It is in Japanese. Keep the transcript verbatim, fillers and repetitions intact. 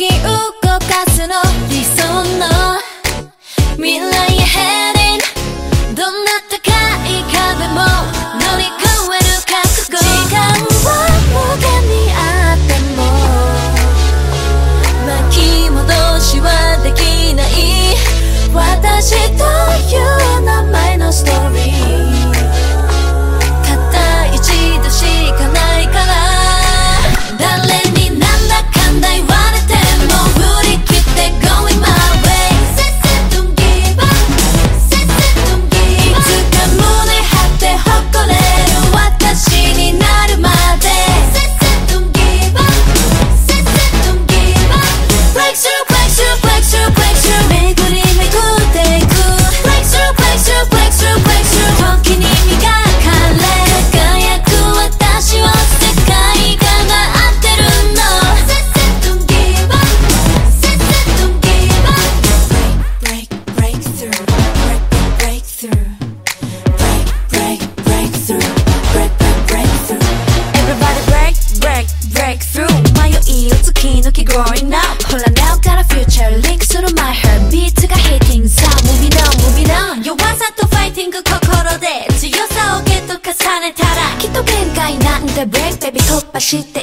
き動かすの理想の未来へ heading どんな高い壁も乗り越える覚悟時間は無限にあっても巻き戻しはできない私という名前のストーリーたった一度しかないから誰になんだかんだ言われても振り切って going my way Say say don't give up Say say don't give up いつか胸張って誇れる私になるまで Say say don't give up Say say don't give up Breakthrough breakthrough breakthrough breakthrough 巡り巡っていく Breakthrough breakthrough breakthrough breakthrough 時に磨かれ輝く私を世界が待ってるの Say say don't give up Say say don't give up Break break breakthrough Break break breakthrough Break break breakthrough Break break breakthrough Everybody break break breakthrough 迷いを突き抜け growing up ほら now got a future link する my heartbeat が hitting さあ moving on moving on 弱さとファイティング心で強さをゲット重ねたらきっと限界なんで break baby 突破して